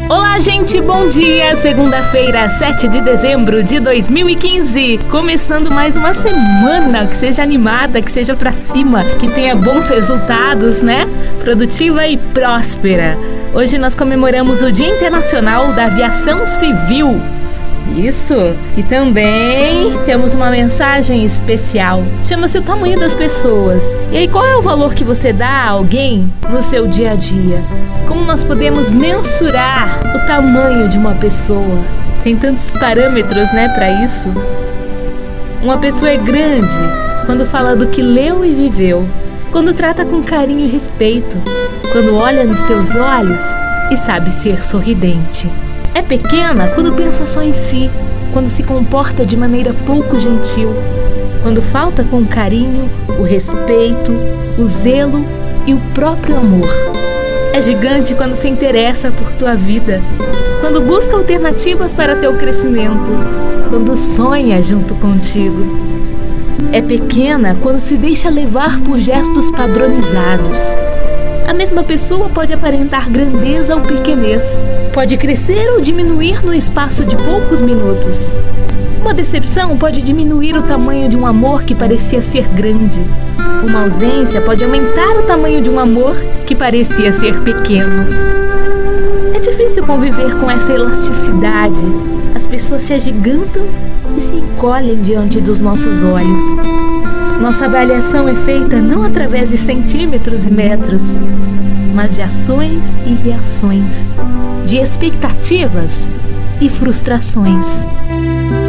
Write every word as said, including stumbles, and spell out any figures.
Olá, gente, bom dia! Segunda-feira, sete de dezembro de dois mil e quinze. Começando mais uma semana, que seja animada, que seja pra cima, que tenha bons resultados, né? Produtiva e próspera. Hoje nós comemoramos o Dia Internacional da Aviação Civil. Isso! E também temos uma mensagem especial. Chama-se o tamanho das pessoas. E aí, qual é o valor que você dá a alguém no seu dia a dia? Como nós podemos mensurar o tamanho de uma pessoa? Tem tantos parâmetros, né, para isso? Uma pessoa é grande quando fala do que leu e viveu, quando trata com carinho e respeito, quando olha nos teus olhos e sabe ser sorridente. É pequena quando pensa só em si, quando se comporta de maneira pouco gentil, quando falta com o carinho, o respeito, o zelo e o próprio amor. É gigante quando se interessa por tua vida, quando busca alternativas para teu crescimento, quando sonha junto contigo. É pequena quando se deixa levar por gestos padronizados. A mesma pessoa pode aparentar grandeza ou pequenez, pode crescer ou diminuir no espaço de poucos minutos. Uma decepção pode diminuir o tamanho de um amor que parecia ser grande. Uma ausência pode aumentar o tamanho de um amor que parecia ser pequeno. É difícil conviver com essa elasticidade. As pessoas se agigantam e se encolhem diante dos nossos olhos. Nossa avaliação é feita não através de centímetros e metros, mas de ações e reações, de expectativas e frustrações.